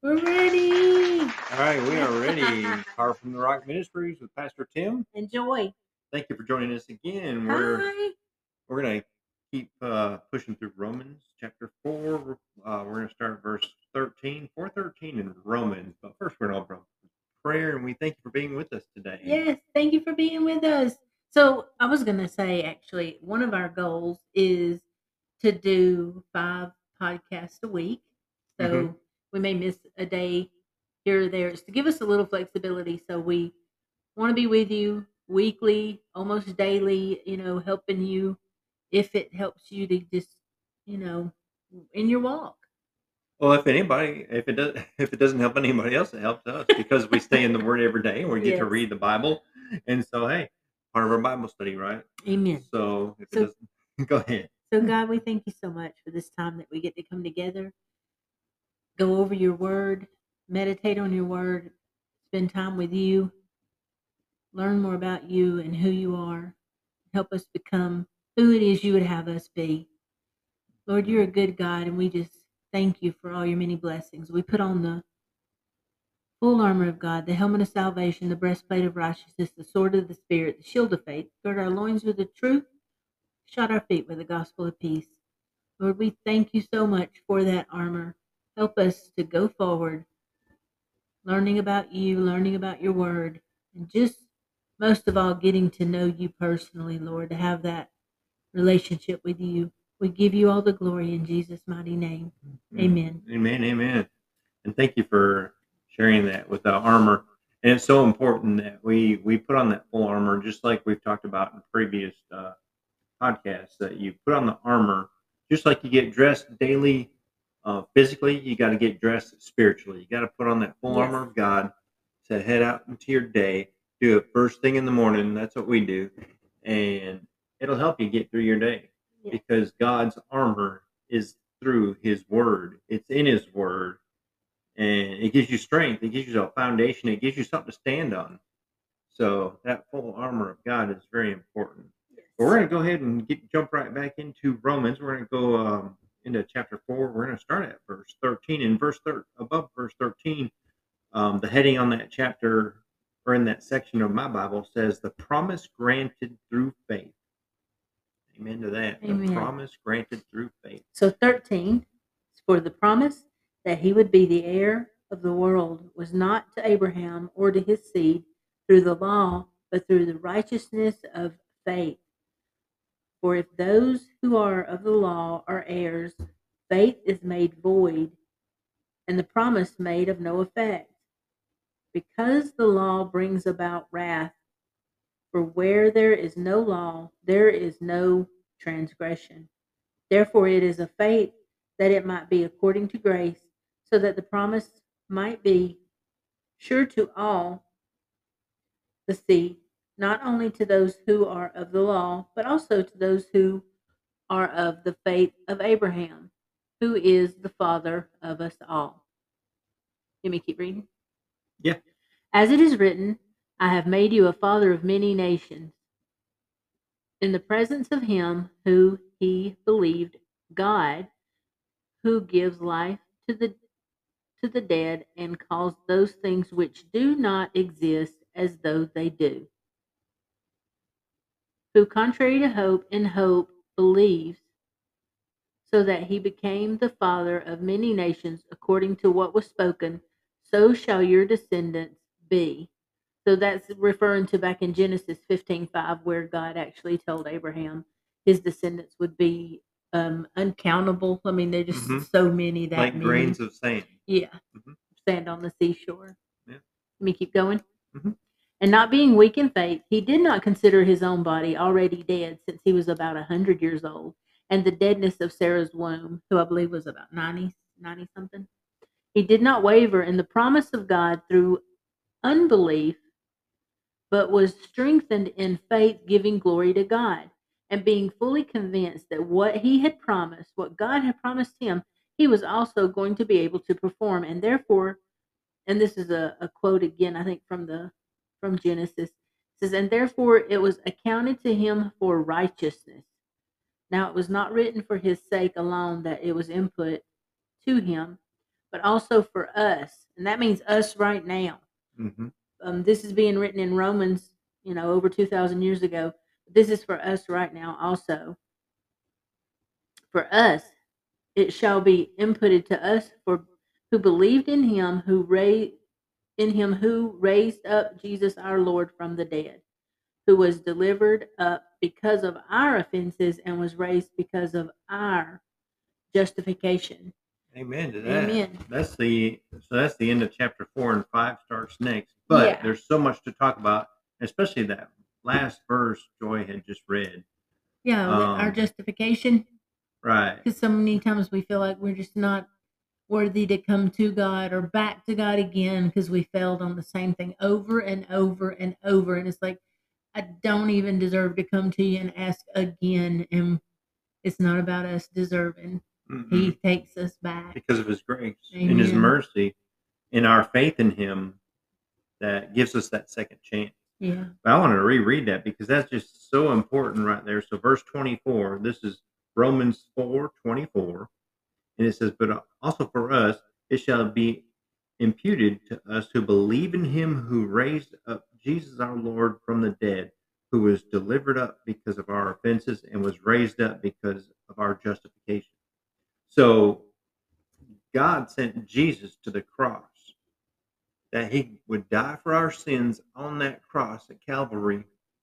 We're ready. All right, we are ready. Power from the Rock Ministries with Pastor Tim. Enjoy. Thank you for joining us again. Hi. We're gonna keep pushing through Romans chapter 4. We're gonna start at verse 13, 4:13 in Romans. But first, we're gonna open up with prayer, and we thank you for being with us today. Yes, thank you for being with us. So I was going to say, actually, one of our goals is to do 5 podcasts a week. Mhm. So we may miss a day here or there. It's to give us a little flexibility. So we want to be with you weekly, almost daily, helping you if it helps you to just, you know, in your walk. Well, if it doesn't help anybody else, it helps us because we stay in the Word every day and we get to Yes. read the Bible. And so, hey, part of our Bible study, right? Amen. So if it So doesn't, go ahead. So, God, we thank you so much for this time that we get to come together, go over your word, meditate on your word, spend time with you, learn more about you and who you are, help us become who it is you would have us be. Lord, you're a good God, and we just thank you for all your many blessings. We put on the full armor of God, the helmet of salvation, the breastplate of righteousness, the sword of the Spirit, the shield of faith, gird our loins with the truth, shod our feet with the gospel of peace. Lord, we thank you so much for that armor. Help us to go forward, learning about you, learning about your word, and just most of all, getting to know you personally, Lord, to have that relationship with you. We give you all the glory in Jesus' mighty name. Amen. Amen. Amen. And thank you for sharing that with the armor. And it's so important that we put on that full armor, just like we've talked about in previous podcasts, that you put on the armor, just like you get dressed daily physically, you got to get dressed spiritually. You got to put on that full Yes. armor of God to head out into your day, do it first thing in the morning. That's what we do. And it'll help you get through your day Yes. because God's armor is through his word. It's in his word and it gives you strength. It gives you a foundation. It gives you something to stand on. So that full armor of God is very important. But we're going to go ahead and jump right back into Romans. We're going to go into chapter 4. We're going to start at verse 13. And above verse 13, the heading on that chapter or in that section of my Bible says, "The promise granted through faith." Amen to that. Amen. The promise granted through faith. So 13 is for the promise that he would be the heir of the world was not to Abraham or to his seed through the law, but through the righteousness of faith. For if those who are of the law are heirs, faith is made void, and the promise made of no effect. Because the law brings about wrath, for where there is no law, there is no transgression. Therefore it is of faith that it might be according to grace, so that the promise might be sure to all the seed, not only to those who are of the law, but also to those who are of the faith of Abraham, who is the father of us all. Let me keep reading. Yeah. As it is written, I have made you a father of many nations, in the presence of him who he believed, God, who gives life to the dead and calls those things which do not exist as though they do. Who, contrary to hope, in hope believes, so that he became the father of many nations according to what was spoken, so shall your descendants be. So that's referring to back in Genesis 15:5, where God actually told Abraham his descendants would be uncountable. I mean, they're just so many that like many. grains of sand. Yeah, Mhm. sand on the seashore. Yeah. Let me keep going. Mhm. And not being weak in faith, he did not consider his own body already dead, since he was about 100 years old, and the deadness of Sarah's womb, who I believe was about 90 something. He did not waver in the promise of God through unbelief, but was strengthened in faith, giving glory to God, and being fully convinced that what he had promised, what God had promised him, he was also going to be able to perform. And therefore, and this is a quote again, I think from Genesis, it says, and therefore it was accounted to him for righteousness. Now it was not written for his sake alone that it was input to him, but also for us. And that means us right now. Hmm. This is being written in Romans, over 2,000 years ago. This is for us right now also. For us, it shall be imputed to us for who believed in him who raised up Jesus our Lord from the dead, who was delivered up because of our offenses and was raised because of our justification. Amen to that. Amen. That's the end of chapter 4, and 5 starts next. But Yeah. there's so much to talk about, especially that last verse Joy had just read. Yeah, our justification. Right. Because so many times we feel like we're just not worthy to come to God or back to God again because we failed on the same thing over and over and over. And it's like, I don't even deserve to come to you and ask again. And it's not about us deserving. He Mm-mm. takes us back. Because of his grace Amen. and his mercy and our faith in him that gives us that second chance. Yeah. But I want to reread that because that's just so important right there. So verse 24, this is Romans 4:24. And it says, but also for us, it shall be imputed to us who believe in him who raised up Jesus our Lord from the dead, who was delivered up because of our offenses and was raised up because of our justification. So God sent Jesus to the cross that he would die for our sins on that cross at Calvary.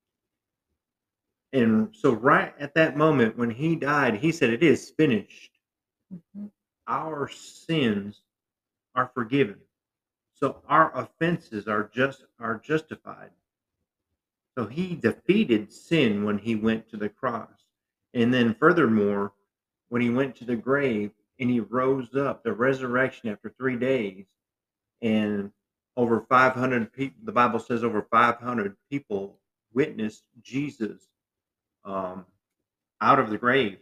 And so right at that moment when he died, he said, it is finished. Mm-hmm. Our sins are forgiven. So our offenses are justified. So he defeated sin when he went to the cross. And then furthermore, when he went to the grave and he rose up, the resurrection after 3 days, and over 500 people, the Bible says over 500 people witnessed Jesus out of the grave.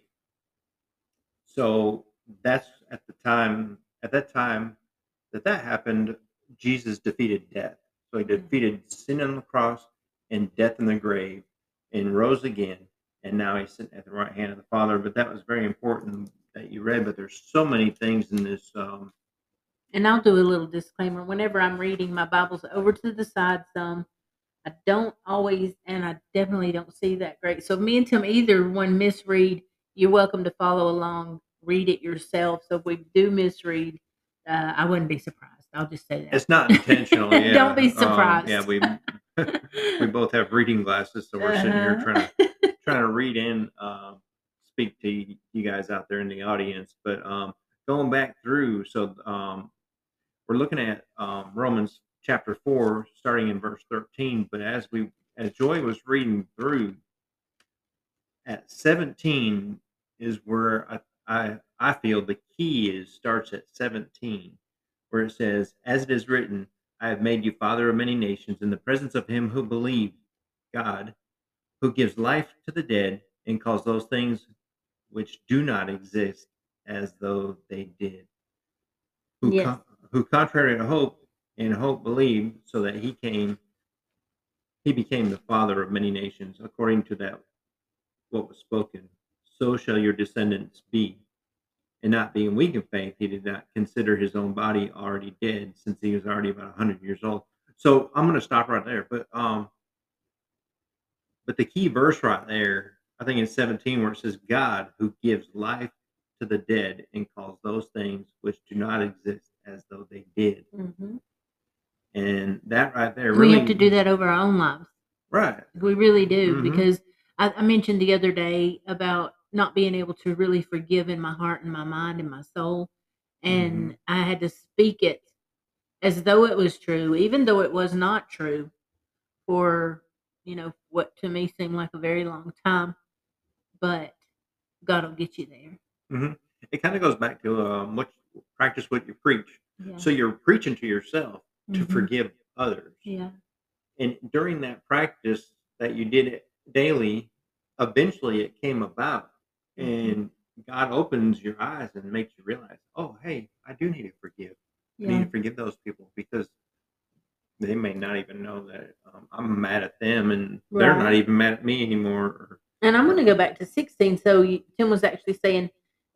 So that's at that time that happened, Jesus defeated death. So he defeated sin on the cross and death in the grave and rose again. And now he's sitting at the right hand of the Father. But that was very important that you read. But there's so many things in this. And I'll do a little disclaimer. Whenever I'm reading, my Bible's over to the side some. I don't always, and I definitely don't see that great. So me and Tim, either one misread, you're welcome to follow along, read it yourself. So if we do misread, I wouldn't be surprised. I'll just say that. It's not intentional. Yeah. Don't be surprised. Yeah, we both have reading glasses, so we're sitting here trying to read and speak to you guys out there in the audience. But going back through, so we're looking at Romans chapter 4, starting in verse 13. But as Joy was reading through, at 17 is where I feel the key starts at 17, where it says, as it is written, I have made you father of many nations in the presence of him who believed God, who gives life to the dead and calls those things which do not exist as though they did. Yes. Who contrary to hope and hope believed, so that he became the father of many nations, according to that what was spoken, so shall your descendants be. And not being weak in faith, he did not consider his own body already dead, since he was already about 100 years old. So I'm going to stop right there. But the key verse right there, I think it's 17, where it says, God who gives life to the dead and calls those things which do not exist as though they did. Mm-hmm. And that right there, we have to do that over our own lives. Right. We really do, Mhm. because I mentioned the other day about not being able to really forgive in my heart and my mind and my soul. And I had to speak it as though it was true, even though it was not true, for, what to me seemed like a very long time. But God will get you there. Mhm. It kind of goes back to practice what you preach. Yeah. So you're preaching to yourself to Mhm. forgive others. Yeah. And during that practice that you did it daily, eventually it came about. And God opens your eyes and makes you realize, oh, hey, I do need to forgive. I need Yeah. to forgive those people, because they may not even know that I'm mad at them, and they're not Right. even mad at me anymore. And I'm going to go back to 16. So Tim was actually saying,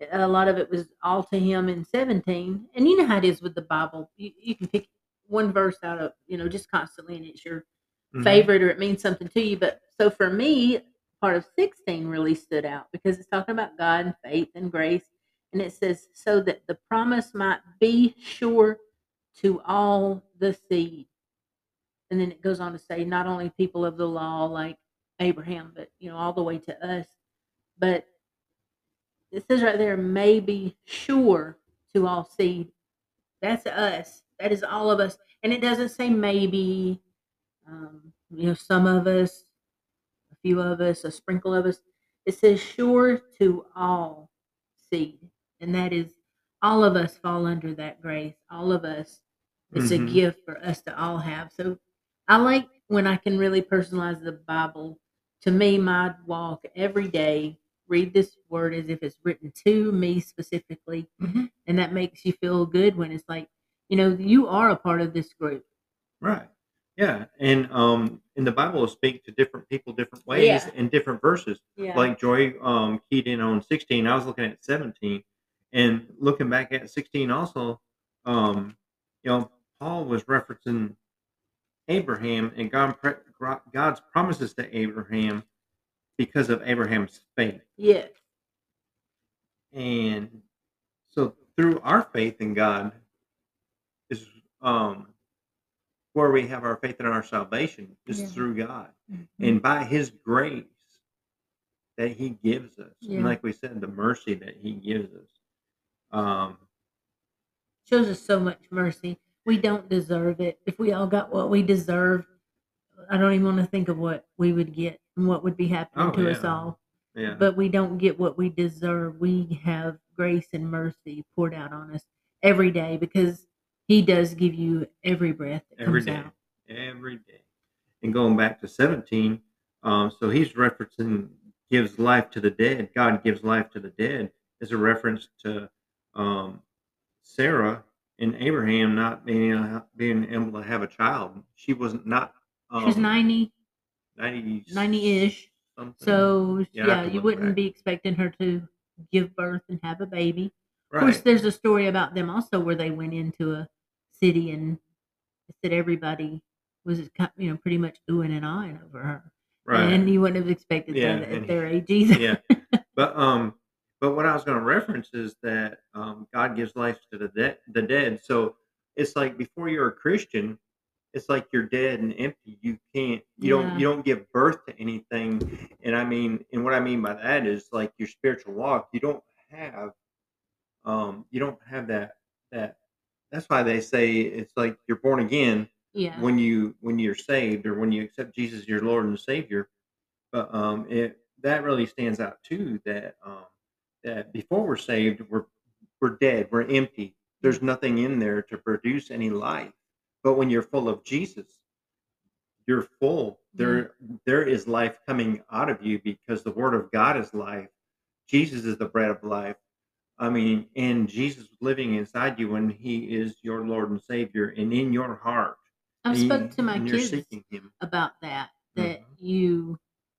a lot of it was all to him in 17. And you know how it is with the Bible. You can pick one verse out of, just constantly, and it's your Hmm. favorite or it means something to you. But so for me, part of 16 really stood out because it's talking about God and faith and grace. And it says, so that the promise might be sure to all the seed. And then it goes on to say, not only people of the law like Abraham, but, all the way to us. But it says right there, may be sure to all seed. That's us. That is all of us. And it doesn't say maybe, some of us, a few of us, a sprinkle of us. It says sure to all seed. And that is all of us fall under that grace. All of us. It's a Hmm. gift for us to all have. So I like when I can really personalize the Bible. To me, my walk every day, read this word as if it's written to me specifically. Hmm. And that makes you feel good when it's like, you are a part of this group. Right. Yeah. And the Bible will speak to different people different ways Yeah. and different verses. Yeah. Like Joy keyed in on 16. I was looking at 17. And looking back at 16 also, um, Paul was referencing Abraham and God's promises to Abraham because of Abraham's faith. Yes. And so through our faith in God is where we have our faith in our salvation is Yeah. through God. Mhm. And by his grace that he gives us. And Yeah. like we said, the mercy that he gives us. Um, Shows us so much mercy. We don't deserve it. If we all got what we deserve, I don't even want to think of what we would get and what would be happening oh to us yeah. all. Yeah. But we don't get what we deserve. We have grace and mercy poured out on us every day because he does give you every breath that Every comes day. out. Every day. And going back to 17, so he's referencing gives life to the dead. God gives life to the dead is a reference to um, Sarah and Abraham not being able to have a child. She wasn't not She was 90, 90 90-ish. something. So, Yeah, I have yeah, to you look wouldn't back. be expecting her to give birth and have a baby. Of course, Right. there's a story about them also where they went into a city and said everybody was, pretty much oohing and eyeing over her. Right. And you wouldn't have expected Yeah. that at And their age either. yeah. But what I was going to reference is that God gives life to the dead. So it's like before you're a Christian, it's like you're dead and empty. You Yeah. don't give birth to anything. And I mean, and what I mean by that is like your spiritual walk. Have you don't have that. That's why they say it's like you're born again Yeah. when you're saved or when you accept Jesus as your Lord and Savior. But it that really stands out too. That before we're saved, we're dead, we're empty. Mm. There's nothing in there to produce any life. But when you're full of Jesus, you're full. Yeah. There is life coming out of you because the Word of God is life. Jesus is the bread of life. I mean, and Jesus living inside you when He is your Lord and Savior, and in your heart, I've spoke to my and you're kids seeking Him. about that Hmm. you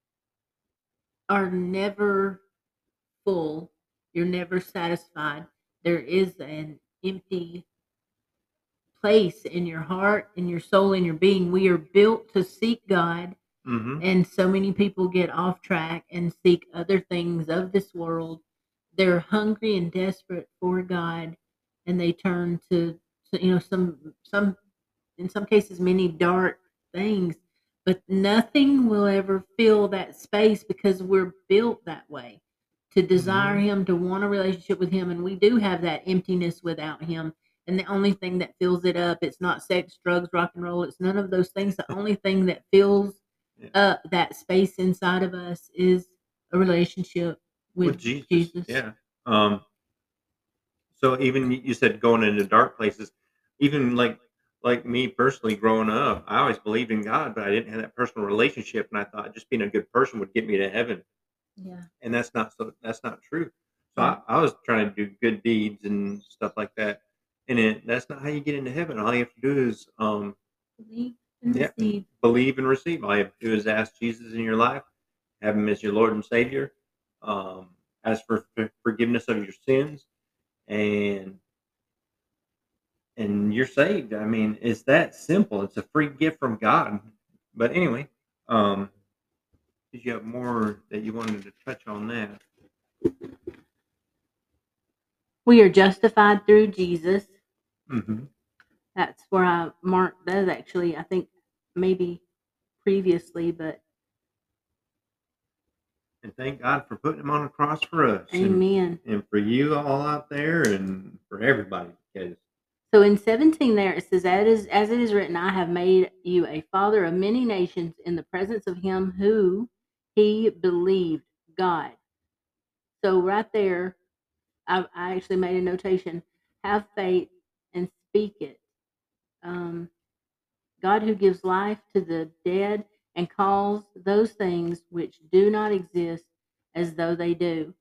are never full. You're never satisfied. There is an empty place in your heart, in your soul, in your being. We are built to seek God, Hmm. and so many people get off track and seek other things of this world. They're hungry and desperate for God, and they turn to some in some cases many dark things, but nothing will ever fill that space because we're built that way to desire Hmm. him, to want a relationship with him, and we do have that emptiness without him. And the only thing that fills it up, it's not sex, drugs, rock and roll, it's none of those things. The only thing that fills Yeah. up that space inside of us is a relationship With with Jesus, Jesus. yeah. So even you said going into dark places, even like me personally growing up, I always believed in God, but I didn't have that personal relationship, and I thought just being a good person would get me to heaven, Yeah. and that's not true. So No. I was trying to do good deeds and stuff like that, and that's not how you get into heaven. All you have to do is Believe and yeah, receive. believe and receive. All you have to do is ask Jesus in your life, have Him as your Lord and Savior. Um, ask for forgiveness of your sins, and you're saved. I mean, it's that simple. It's a free gift from God. But anyway, um, did you have more that you wanted to touch on that? We are justified through Jesus. Mm-hmm. That's where I marked that actually. I think maybe previously, but And thank God for putting him on the cross for us, amen. and for you all out there, and for everybody. Because So in 17 there it says, as it is written, I have made you a father of many nations in the presence of him who he believed, God. So right there, I actually made a notation: have faith and speak it. Um, God who gives life to the dead and calls those things which do not exist as though they do.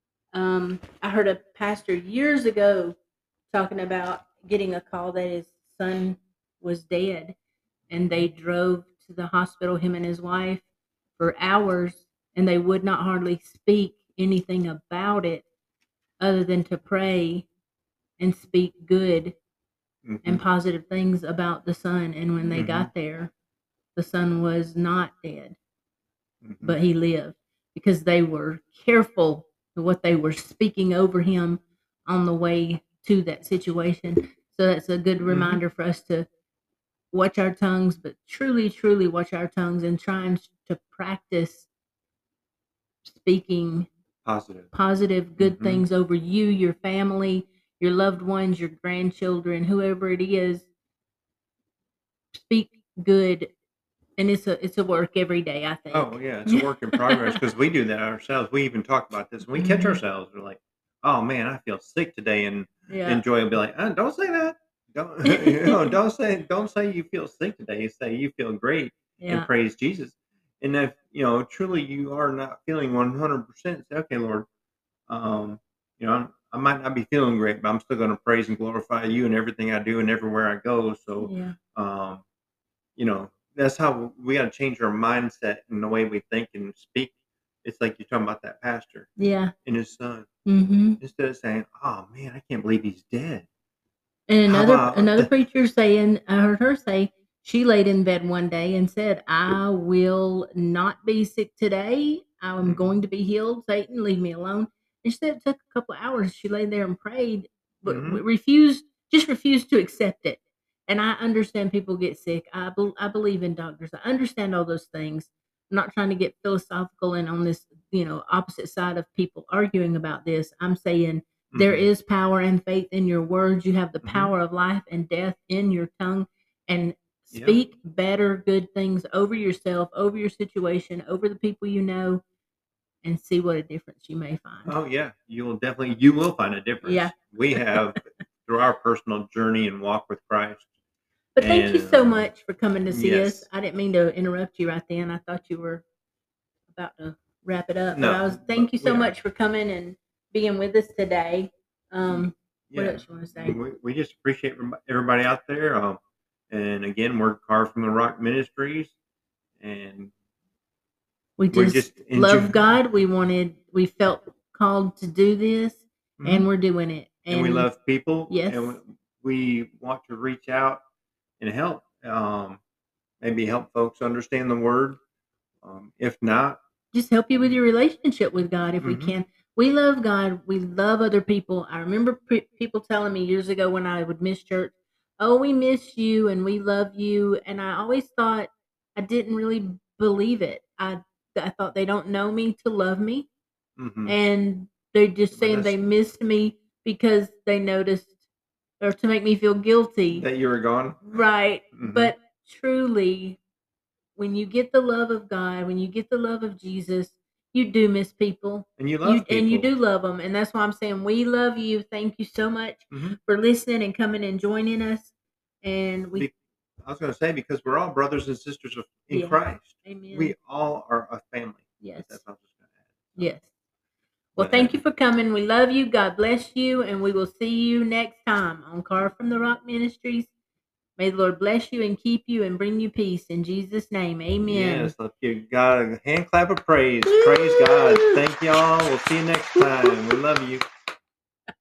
I heard a pastor years ago talking about getting a call that his son was dead, and they drove to the hospital, him and his wife, for hours, and they would not hardly speak anything about it other than to pray and speak good mm-hmm. and positive things about the son. And when they Mm-hmm. got there, the son was not dead, Mm-hmm. but he lived, because they were careful with what they were speaking over him on the way to that situation. So that's a good reminder for us to watch our tongues, but truly, truly watch our tongues and trying to practice speaking positive, good things over you, your family, your loved ones, your grandchildren, whoever it is. Speak good, and it's a work every day, I think. Oh yeah, it's a work in progress because we do that ourselves. We even talk about this. When we catch ourselves, we're like, "Oh man, I feel sick today," and Joy will be like, "Don't say that. Don't don't say you feel sick today. Say you feel great and praise Jesus." And if truly you are not feeling 100%, say, "Okay, Lord, um, I might not be feeling great, but I'm still going to praise and glorify you in everything I do and everywhere I go." So, that's how we got to change our mindset and the way we think and speak. It's like you're talking about that pastor and his son. Instead of saying, "Oh man, I can't believe he's dead." And How about another preacher saying, I heard her say, she laid in bed one day and said, I will not be sick today. I'm going to be healed. Satan, leave me alone. And she said it took a couple of hours. She laid there and prayed, but just refused to accept it. And I understand people get sick. I believe in doctors. I understand all those things. I'm not trying to get philosophical and on this, opposite side of people arguing about this. I'm saying there is power and faith in your words. You have the power of life and death in your tongue. And speak better, good things over yourself, over your situation, over the people you know, and see what a difference you may find. Oh yeah, you will find a difference. Yeah. We have through our personal journey and walk with Christ. But thank you so much for coming to see us. Yes. I didn't mean to interrupt you right then. I thought you were about to wrap it up. No, Thank you so much for coming and being with us today. What Yeah. else you want to say? We just appreciate everybody out there. And again, we're Carved from the Rock Ministries, and We we're just love God. We felt called to do this, and we're doing it. and we love people. Yes. And we want to reach out and help. Maybe help folks understand the word. If not, just help you with your relationship with God if we can. We love God. We love other people. I remember people telling me years ago when I would miss church, "Oh, we miss you and we love you." And I always thought, I didn't really believe it. I thought they don't know me to love me, and they're just saying they missed me because they noticed, or to make me feel guilty that you were gone. Right. But truly, when you get the love of God, when you get the love of Jesus, you do miss people. And you love people. And you do love them. And that's why I'm saying we love you. Thank you so much for listening and coming and joining us. And I was going to say, because we're all brothers and sisters in Christ. Amen. We all are a family. Yes. That's what I was just going to add. So. Yes. Well, thank you for coming. We love you. God bless you. And we will see you next time on Carved from the Rock Ministries. May the Lord bless you and keep you and bring you peace. In Jesus' name, amen. Yes, let's give God a hand clap of praise. Praise God. Thank y'all. We'll see you next time. We love you.